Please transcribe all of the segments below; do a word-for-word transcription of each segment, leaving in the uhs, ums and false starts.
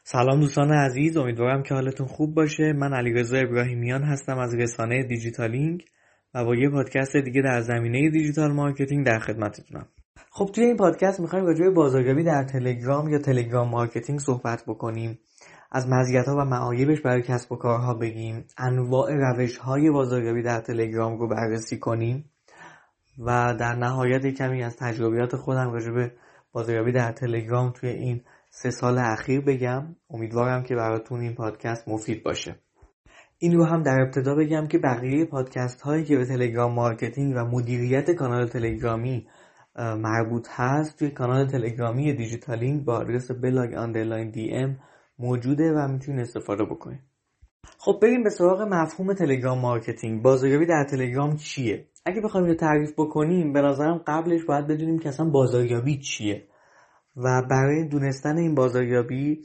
سلام دوستان عزیز، امیدوارم که حالتون خوب باشه. من علیرضا ابراهیمیان هستم از رسانه دیجیتالینگ و با یه پادکست دیگه در زمینه دیجیتال مارکتینگ در خدمتتونم. خب توی این پادکست میخوایم راجع به بازاریابی در تلگرام یا تلگرام مارکتینگ صحبت بکنیم. از مزیت‌ها و معایبش برای کسب و کارها بگیم، انواع روش‌های بازاریابی در تلگرام رو بررسی کنیم و در نهایت کمی از تجربیات خودم راجع به بازاریابی در تلگرام توی این سه سال اخیر بگم. امیدوارم که براتون این پادکست مفید باشه. این رو هم در ابتدا بگم که بقیه پادکست هایی که به تلگرام مارکتینگ و مدیریت کانال تلگرامی مربوط هست توی کانال تلگرامی دیجیتالینگ با آدرس بلاگ آندرلاین دی ام موجوده و میتونید استفاده بکنید. خب بریم به سراغ مفهوم تلگرام مارکتینگ. بازاریابی در تلگرام چیه؟ اگه بخوایم اینو تعریف بکنیم به نظرم قبلش باید بدونیم که اصلا بازاریابی چیه و برای دونستن این بازاریابی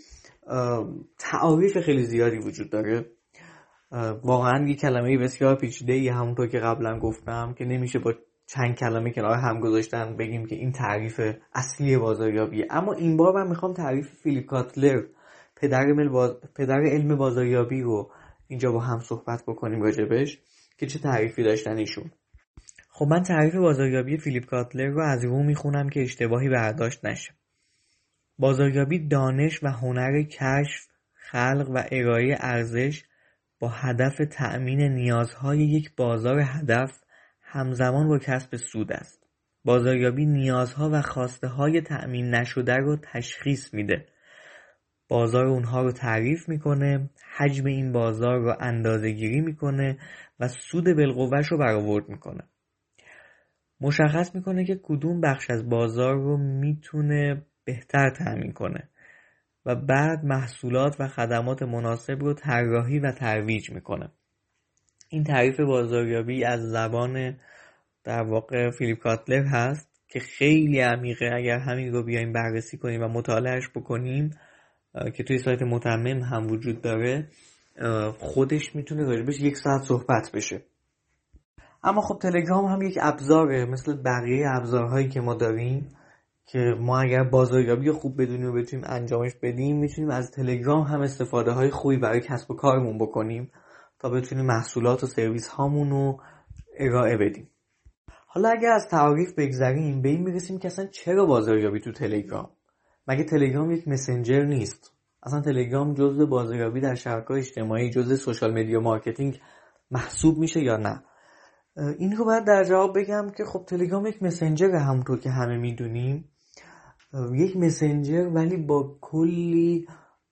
تعاریف خیلی زیادی وجود داره. واقعا یک کلمه بسیار پیچیده‌ای، همونطور که قبلا گفتم، که نمیشه با چند کلمه کنار هم گذاشتن بگیم که این تعریف اصلی بازاریابیه. اما این بار من میخوام تعریف فیلیپ کاتلر، پدر علم باز... پدر علم بازاریابی رو اینجا با هم صحبت بکنیم راجبش که چه تعریفی داشتن ایشون. خب من تعریف بازاریابی فیلیپ کاتلر رو از رو میخونم که اشتباهی برداشت نشه. بازاریابی دانش و هنر کشف، خلق و ارائه ارزش با هدف تأمین نیازهای یک بازار هدف همزمان با کسب سود است. بازاریابی نیازها و خواسته های تأمین نشده رو تشخیص میده. بازار اونها رو تعریف میکنه، حجم این بازار رو اندازه گیری میکنه و سود بالقوه‌اش رو برآورد میکنه. مشخص میکنه که کدوم بخش از بازار رو میتونه بهتر تأمین کنه و بعد محصولات و خدمات مناسب رو طراحی و ترویج میکنه. این تعریف بازاریابی از زبان در واقع فیلیپ کاتلر هست که خیلی عمیقه. اگر همین رو بیایم بررسی کنیم و مطالعهش بکنیم که توی سایت متمم هم وجود داره، خودش میتونه راجبش یک ساعت صحبت بشه. اما خب تلگرام هم یک ابزاره مثل بقیه ابزارهایی که ما داریم که ما اگر بازاریابی خوب بدونیم و بتونیم انجامش بدیم، میتونیم از تلگرام هم استفاده های خوبی برای کسب و کارمون بکنیم تا بتونیم محصولات و سرویس هامون رو ارائه بدیم. حالا اگر از تعریف بگذریم به این میرسیم که اصلا چرا بازاریابی تو تلگرام؟ مگه تلگرام یک مسنجر نیست؟ اصلا تلگرام جزء بازاریابی در شبکه‌های اجتماعی، جزء سوشال مدیا مارکتینگ محسوب میشه یا نه؟ این رو باید در جواب بگم که خب تلگرام یک مسنجر، همونطور که همه میدونیم، یک مسنجر ولی با کلی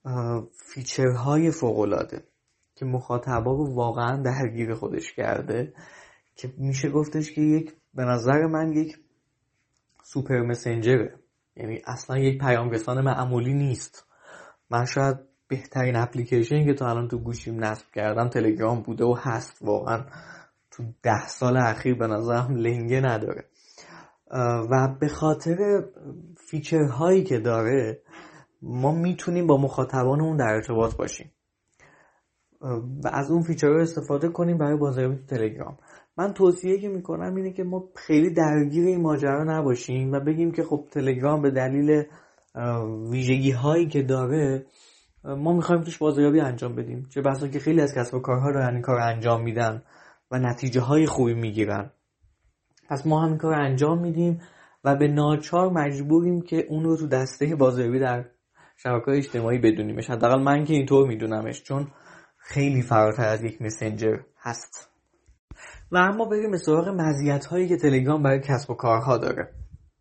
فیچرهای فوق‌العاده که مخاطبا رو واقعا درگیر خودش کرده، که میشه گفتش که یک به نظر من یک سوپر مسنجره. یعنی اصلا یک پیام رسان معمولی نیست. من شاید بهترین اپلیکیشنی که تا الان تو گوشیم نصب کردم تلگرام بوده و هست. واقعا تو ده سال اخیر به نظرم لنگه نداره و به خاطر فیچرهایی که داره ما میتونیم با مخاطبانمون در ارتباط باشیم و از اون فیچرها استفاده کنیم برای بازاریابی تو تلگرام. من توصیه که میکنم اینه که ما خیلی درگیر این ماجرا نباشیم و بگیم که خب تلگرام به دلیل ویژگی هایی که داره ما میخوایم توش بازاریابی انجام بدیم، چه بسا که خیلی از کسب و کارها دارن این کار انجام میدن و نتیجه های خوبی میگیرن. پس ما هم این کار انجام میدیم و به ناچار مجبوریم که اون رو تو دسته بازاریابی در شبکه‌های اجتماعی بدونیمش. حداقل من که اینطور میدونمش، چون خیلی فراتر از یک مسنجر هست. و اما بریم به سراغ مزیت‌هایی که تلگرام برای کسب و کارها داره.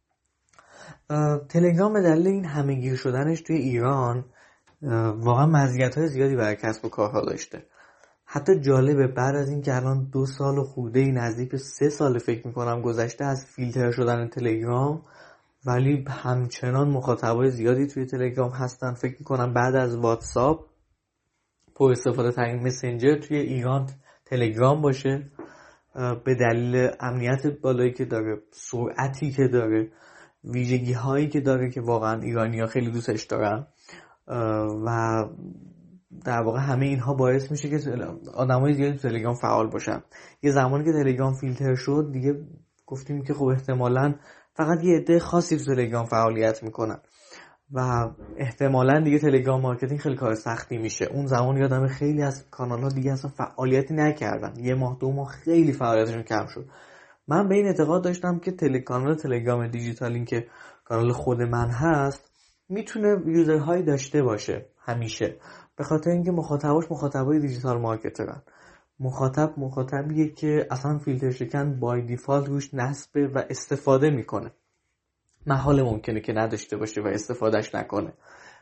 تلگرام به دلیل این همه‌گیر شدنش توی ایران واقعا مزیت‌های زیادی برای کسب و کارها داشته. حتی جالبه بعد از این که الان دو سال و خورده‌ای، نزدیک به سه سال فکر میکنم گذشته از فیلتر شدن تلگرام، ولی همچنان مخاطبای زیادی توی تلگرام هستن. فکر میکنم بعد از واتساپ پر استفاده ترین مسنجر توی ایران تلگرام باشه به دلیل امنیت بالایی که داره، سرعتی که داره، ویژگی هایی که داره که واقعا ایرانی‌ها خیلی دوستش دارن و در واقع همه اینها باعث میشه که آدمای زیادی تو تلگرام فعال باشن. یه زمانی که تلگرام فیلتر شد دیگه گفتیم که خب احتمالاً فقط یه عده خاصی تو تلگرام فعالیت میکنن و احتمالاً دیگه تلگرام مارکتینگ خیلی کار سختی میشه. اون زمان یادم خیلی از کانال ها دیگه اصلا فعالیتی نکردن، یه ماه دو ماه خیلی فعالیتشون کم شد. من به این اعتقاد داشتم که تل... کانال تلگرام دیجیتالینگ که کانال خود من هست میتونه یوزرهایی داشته باشه همیشه، به خاطر اینکه مخاطباش مخاطبای دیجیتال مارکترن. مخاطب مخاطبیه که اصلا فیلتر شکن بای دیفالت روش نصبه و استفاده میکنه، محال ممکنه که نداشته باشه و استفادهش نکنه.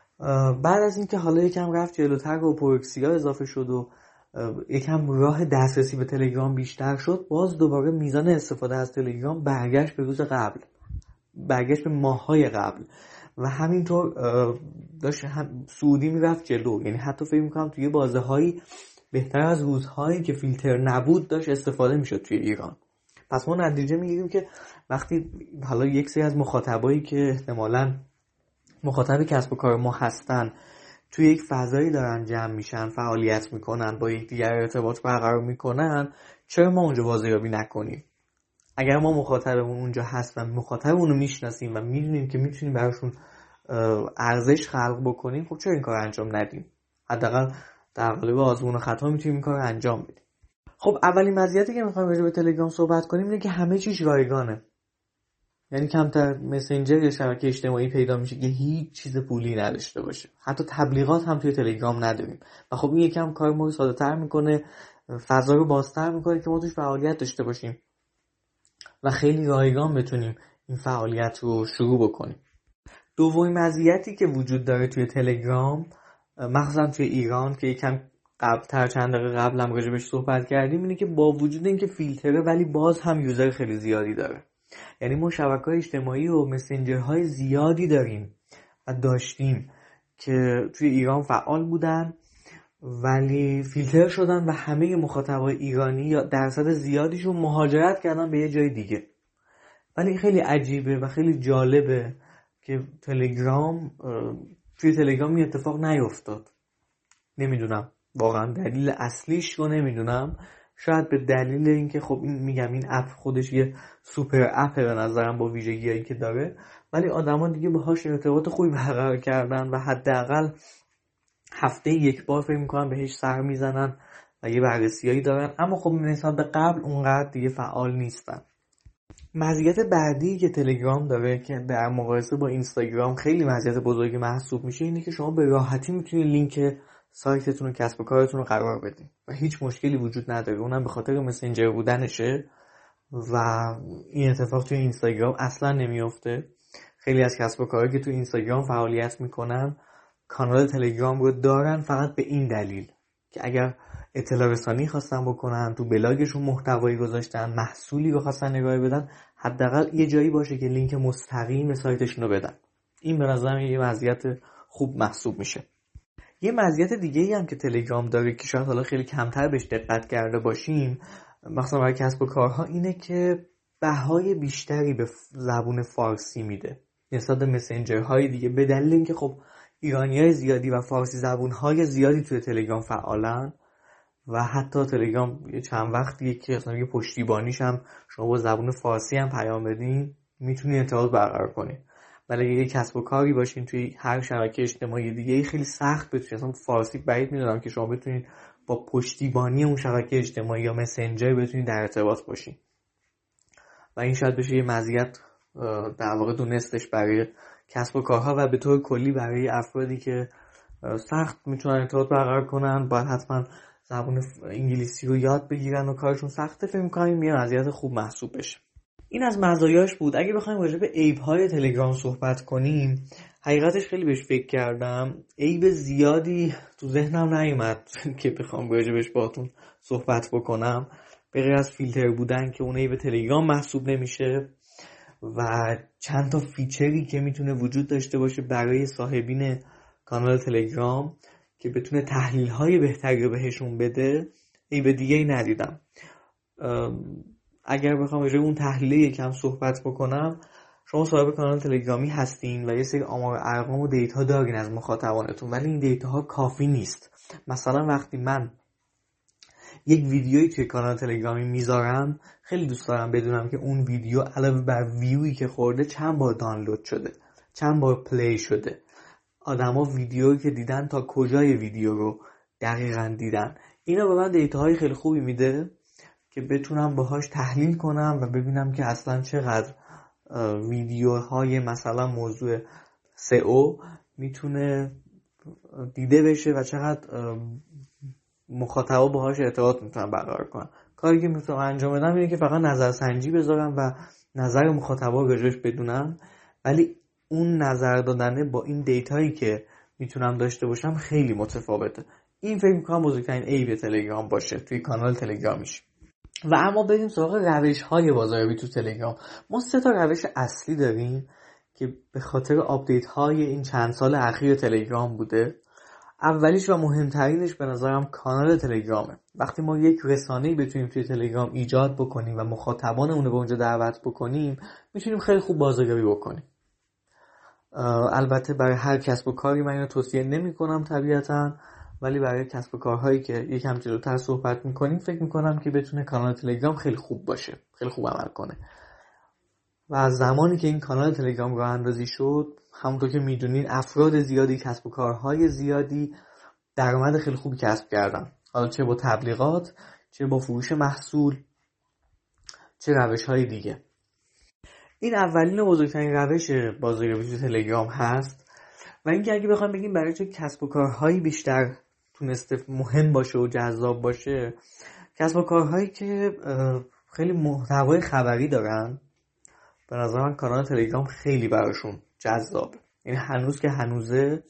بعد از اینکه حالا یکم رفت جلوتر و پروکسیا اضافه شد و یکم راه دسترسی به تلگرام بیشتر شد، باز دوباره میزان استفاده از تلگرام برگشت به روز قبل، برگشت به ماه‌های قبل و همینطور داشت هم سعودی میرفت جلو. یعنی حتی فکر میکنم توی بازه هایی بهتر از روزهایی که فیلتر نبود داشت استفاده میشد توی ایران. پس ما نتیجه میگیریم که وقتی حالا یک سری از مخاطبایی که احتمالاً مخاطب کسب و کار ما هستن توی یک فضایی دارن جمع میشن، فعالیت میکنن، با یکدیگر ارتباط برقرار میکنن، چرا ما اونجا بازاریابی نکنیم؟ اگر ما مخاطبمون اونجا هست و مخاطبمون رو میشناسیم و میدونیم که میتونیم براشون ارزش خلق بکنیم، خب چرا این کار انجام ندیم؟ حداقل در قالب آزمون و خطا میتونیم این کار رو انجام بدیم. خب اولین مزیتی که میخوایم راجع به تلگرام صحبت کنیم اینه که همه چیز رایگانه. یعنی کمتر مسنجر یا شبکه اجتماعی پیدا میشه که هیچ چیز پولی نداشته باشه. حتی تبلیغات هم توی تلگرام نداریم و خب این یکم کار ما رو ساده‌تر میکنه، فضا رو بازتر میکنه که ما توش فعالیت داشته باشیم و خیلی رایگان بتونیم این فعالیت رو شروع بکنیم. دومین مزیتی که وجود داره توی تلگرام، مخصوصا توی ایران که یکم قبل‌تر چند دقیقه قبل هم راجع بهش صحبت کردیم، اینه که با وجود اینکه فیلتره ولی باز هم یوزر خیلی زیادی داره. یعنی ما شبکه‌های اجتماعی و مسنجرهای زیادی داریم و داشتیم که توی ایران فعال بودن ولی فیلتر شدن و همه مخاطبای ایرانی یا درصد زیادیشون مهاجرت کردن به یه جای دیگه. ولی خیلی عجیبه و خیلی جالبه که تلگرام توی تلگرام این اتفاق نیفتاد. نمیدونم واقعا دلیل اصلیش رو نمیدونم، شاید به دلیل اینکه خب این میگم این اپ خودش یه سوپر اپه به نظرم با ویژگیایی که داره، ولی آدما دیگه باهاش ارتباط خوبی برقرار کردن و حداقل هفته یک بار فکر می‌کنم بهش سر میزنن و یه بررسیایی دارن، اما خب نسبت به قبل اونقدر دیگه فعال نیستن. مزیت بعدی که تلگرام داره که در مقایسه با اینستاگرام خیلی مزیت بزرگی محسوب میشه اینه که شما به راحتی میتونید لینک سایتتون و کسب و کارتون رو قرار بدین و هیچ مشکلی وجود نداره. اونم به خاطر مسنجر بودنشه و این اتفاق توی اینستاگرام اصلا نمیفته. خیلی از کسب و کارهایی که توی اینستاگرام فعالیت میکنن کانال تلگرام رو دارن فقط به این دلیل که اگر اطلاع رسانی خواستن بکنن، تو بلاگشون محتوایی گذاشتن، محصولی رو خواستن نگاه بدن، حداقل یه جایی باشه که لینک مستقیم به سایتشون رو بدن. این به نظرم یه مزیت خوب محسوب میشه. یه مزیت دیگه‌ای هم که تلگرام داره که شاید حالا خیلی کمتر بهش دقت کرده باشیم، مثلا برای کسب و کارها، اینه که بهای بیشتری به زبون فارسی میده نسبت به مسنجرهای دیگه، به دلیل اینکه خب ایرانیای زیادی و فارسی زبونهای زیادی توی تلگرام فعالن و حتی تلگرام یه چند وقتیه که اصلا یه پشتیبانیش هم شما با زبون فارسی هم پیام بدین میتونی ارتباط برقرار کنی. ولی اگه کسب و کاری باشین توی هر شبکه اجتماعی دیگه خیلی سخت بتونید، اصلا فارسی بعید میدونم که شما بتونید با پشتیبانی اون شبکه اجتماعی یا مسنجر بتونید در ارتباط باشین و این شاید بشه یه مزیت در واقع دونستش برای کسب و کارها و به طور کلی برای افرادی که سخت میتونن ارتباط برقرار کنن باید حتما زبان انگلیسی رو یاد بگیرن و کارشون سخته. فکر می‌کنم این یه مزیت خوب محسوب بشه. این از مزایاش بود. اگه بخوایم راجع به عیب‌های تلگرام صحبت کنیم، حقیقتش خیلی بهش فکر کردم، عیب زیادی تو ذهنم نیومد که بخوام راجع بهش باهاتون صحبت بکنم، به غیر از فیلتر بودن که اون عیب تلگرام محسوب نمیشه و چند تا فیچری که میتونه وجود داشته باشه برای صاحبین کانال تلگرام که بتونه تحلیل‌های بهتری رو بهشون بده، عیب دیگه‌ای ندیدم. اگر بخوام راجع به اون تحلیل یکم صحبت بکنم، شما صاحب کانال تلگرامی هستین و یه سری آمار و ارقام و دیتا دارین از مخاطبانتون، ولی این دیتاها کافی نیست. مثلا وقتی من یک ویدیویی توی کانال تلگرامی میذارم، خیلی دوست دارم بدونم که اون ویدیو علاوه بر ویویی که خورده چند بار دانلود شده، چند بار پلی شده آدما ویدیویی که دیدن تا کجای ویدیو رو دقیقاً دیدن. اینا به من دیتاهای خیلی خوبی میده که بتونم باهاش تحلیل کنم و ببینم که اصلا چقدر ویدیوهای مثلا موضوع سئو میتونه دیده بشه و چقدر مخاطبا باهاش ارتباط میتونن برقرار کنن. کاری که میتونم انجام بدم اینه که فقط نظرسنجی بذارم و نظر مخاطبا راجعش بدونم، ولی اون نظر دادنه با این دیتایی که میتونم داشته باشم خیلی متفاوته. این فکر میکنم بزرگترین عیب تلگرام باشه توی کانال تلگرامیش. و اما بریم سراغ روش‌های بازاریابی تو تلگرام. ما سه تا روش اصلی داریم که به خاطر آپدیت‌های این چند سال اخیر تلگرام بوده. اولیش و مهمترینش به نظرم کانال تلگرامه. وقتی ما یک رسانه‌ای بتونیم توی تلگرام ایجاد بکنیم و مخاطبان اون رو به اونجا دعوت بکنیم، میتونیم خیلی خوب بازاریابی بکنیم. البته برای هر کسب و کاری من اینو توصیه نمی‌کنم طبیعتاً، ولی برای کسب و کارهایی که یکم جلوتر صحبت می‌کنیم فکر می‌کنم که بتونه کانال تلگرام خیلی خوب باشه، خیلی خوب عمل کنه. و از زمانی که این کانال تلگرام راه اندازی شد، همونطور که میدونین افراد زیادی، کسب و کارهای زیادی درآمد خیلی خوبی کسب کردن، حالا چه با تبلیغات، چه با فروش محصول، چه روش‌های دیگه. این اولین و بزرگترین روش بازاریابی تو تلگرام هست. و اینکه اگه بخوایم بگیم برای چه کسب و کارهایی بیشتر تونسته مهم باشه و جذاب باشه، کسب و کارهایی که خیلی محتوای خبری دارن، به نظر من کانال تلگرام خیلی براشون جذابه. یعنی هنوز که هنوزه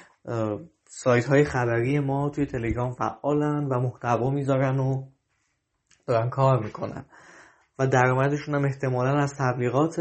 سایت های خبری ما توی تلگرام فعالن و محتوا میذارن و دارن کار میکنن و درآمدشون هم احتمالاً از تبلیغات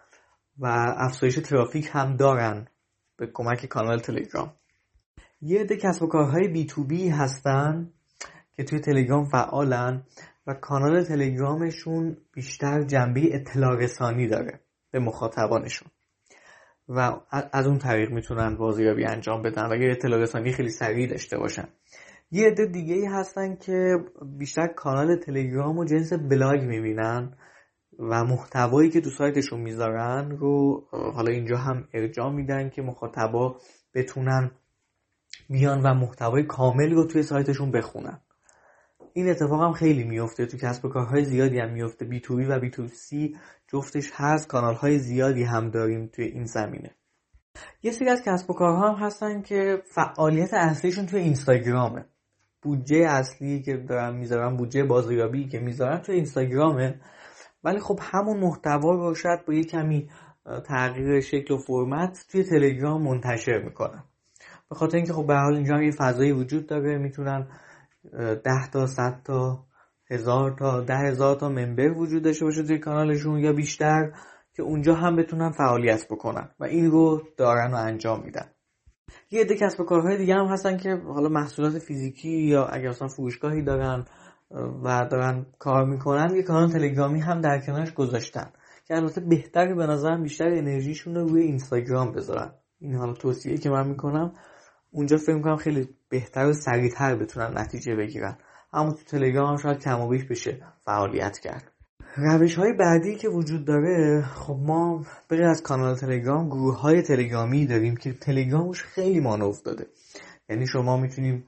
و افزایش ترافیک هم دارن به کمک کانال تلگرام. یه عده کسب و کارهای بی تو بی هستن که توی تلگرام فعالن و کانال تلگرامشون بیشتر جنبه اطلاع رسانی داره به مخاطبانشون و از اون طریق میتونن بازاریابی انجام بدن و یه اطلاع رسانی خیلی سریع داشته باشن. یه عده دیگه ای هستن که بیشتر کانال تلگرام و جنس بلاگ میبینن و محتوایی که تو سایتشون میذارن رو حالا اینجا هم ارجاع میدن که مخاطبا بتونن بیان و محتوای کامل رو توی سایتشون بخونن. این اتفاق هم خیلی میفته تو کسب و کارهای زیادی هم میفته، بی تو بی و بی تو سی جفتش هست، کانالهای زیادی هم داریم توی این زمینه. یه سری از کسب و کارها هم هستن که فعالیت اصلیشون توی اینستاگرامه. بودجه اصلی که دارن میذارن، بودجه بازاریابی که میذارن توی اینستاگرامه، ولی خب همون محتوا رو شاید با یه کمی تغییر شکل و فرمت توی تلگرام منتشر میکنن. به خاطر اینکه خب به هر حال اینجا هم یه فضایی وجود داره، میتونن ده تا صد تا هزار تا ده هزار تا ممبر وجود داشته باشه توی کانالشون یا بیشتر که اونجا هم بتونن فعالیت بکنن و این رو دارن و انجام میدن. یه عده کسب و کارهای دیگه هم هستن که حالا محصولات فیزیکی یا اگر اصلا فروشگاهی دارن و دارن کار میکنن، یه کانال تلگرامی هم در کنارش گذاشتن که البته بهتره به نظرم بیشتر انرژیشون رو روی اینستاگرام بذارن. این حالا توصیه که من میکنم، اونجا فکر میکنم خیلی بهتر و سریعتر بتونن نتیجه بگیرن، اما تو تلگرام شاید کم و بیش بشه فعالیت کرد. روش های بعدی که وجود داره، خب ما بغیر از کانال تلگرام گروه های تلگرامی داریم که تلگرامش خیلی مانور داده. یعنی شما میتونیم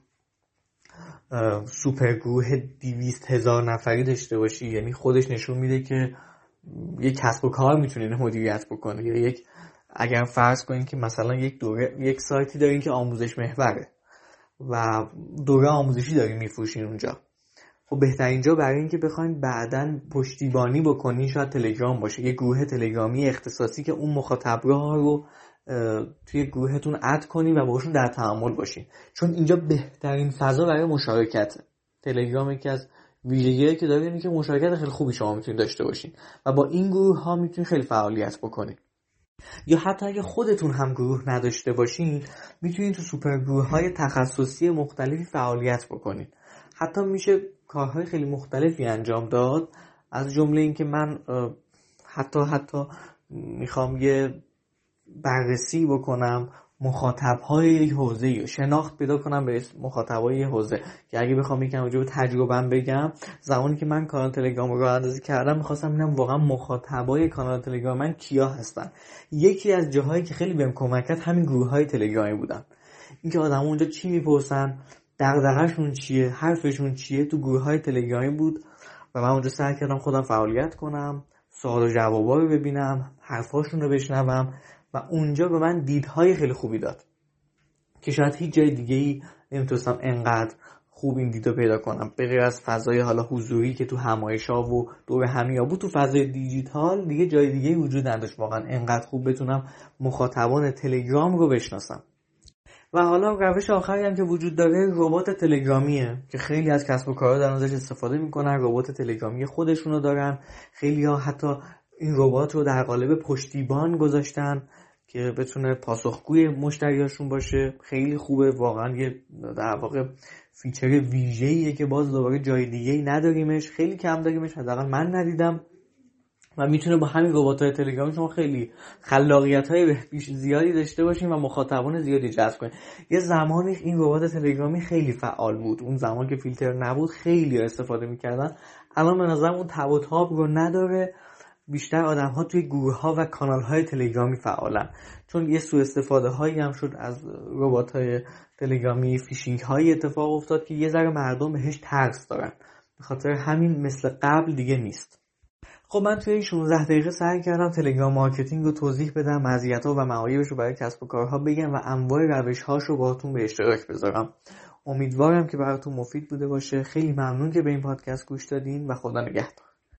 سوپر گروه دویست هزار نفری داشته باشی، یعنی خودش نشون میده که یک کسب و کار میتونه مدیریت بکنه. یا یک اگر فرض کنین که مثلا یک دوره یک سایتی دارین که آموزش محوره و دوره آموزشی دارین میفروشین اونجا، خب بهترین جا برای این که بخواین بعداً پشتیبانی بکنین شاید تلگرام باشه، یک گروه تلگرامی اختصاصی که اون مخاطب‌ها رو توی گروهتون اد کنین و باشون در تعامل باشین، چون اینجا بهترین فضا برای مشارکته. تلگرام یکی از ویژگی‌هایی که داره اینه که مشارکت خیلی خوبی شما میتونید داشته باشین و با این گروه ها میتونید خیلی فعالیت بکنید. یا حتی اگه خودتون هم گروه نداشته باشین، میتونید تو سوپر گروه های تخصصی مختلفی فعالیت بکنید. حتی میشه کارهای خیلی مختلفی انجام داد، از جمله این که من حتی حتی میخوام یه بررسی بکنم مخاطب‌های یک حوزه یا شناخت پیدا کنم به مخاطبای یک حوزه. که اگه بخوام یکم راجع به تجربه‌ام بگم، زمانی که من کانال تلگرام رو راه‌اندازی کردم می‌خواستم ببینم واقعا مخاطبای کانال تلگرام من کیا هستن. یکی از جاهایی که خیلی بهم کمک کرد همین گروه‌های تلگرامی بودن. اینکه آدم‌ها اونجا چی می‌پرسن، دغدغه‌شون چیه، حرفشون چیه، تو گروه‌های تلگرامی بود و من اونجا سعی کردم خودم فعالیت کنم، سوال و جوابا رو ببینم، حرفاشون رو بشنوم و اونجا به من دیدهای خیلی خوبی داد که شاید هیچ جای دیگه‌ای نمیتونستم انقدر خوب این دیدو پیدا کنم. به غیر از فضای حالا حضوری که تو همایش‌ها و دور همیا بود، تو فضای دیجیتال دیگه جای دیگه‌ای وجود نداشت واقعا انقدر خوب بتونم مخاطبان تلگرام رو بشناسم. و حالا روش آخری هم که وجود داره ربات تلگرامیه که خیلی از کسب و کارها در ازش استفاده میکنن. ربات تلگرامی خودشونو دارن، خیلی ها حتی این ربات رو در قالب پشتیبان گذاشتن که بتونه پاسخگوی مشتریاشون باشه. خیلی خوبه واقعا، یه در واقع فیچر ویژه‌ایه که باز دوباره جای دیگه‌ای نداریمش، خیلی کم داریمش، حداقل من ندیدم و میتونه با همین ربات‌های تلگرامی شما خیلی خلاقیت‌های زیادی داشته باشین و مخاطبان زیادی جذب کنین. یه زمانی این ربات تلگرامی خیلی فعال بود، اون زمان که فیلتر نبود خیلی استفاده می‌کردن. الان به نظرم اون تب و تاب رو نداره، بیشتر آدم‌ها توی گروه‌ها و کانال‌های تلگرامی فعالن، چون یه سوء استفاده‌هایی هم شد از ربات‌های تلگرامی، فیشینگ‌های اتفاق افتاد که یه ذره مردم بهش ترس دارن، به خاطر همین مثل قبل دیگه نیست. خب من توی این شانزده دقیقه سعی کردم تلگرام مارکتینگ رو توضیح بدم، مزیت‌ها و معایبش رو برای کسب و کارها بگم و انواع روش‌هاش رو باهاتون به اشتراک بذارم. امیدوارم که براتون مفید بوده باشه. خیلی ممنون که به این پادکست گوش دادین و خدا نگهدار.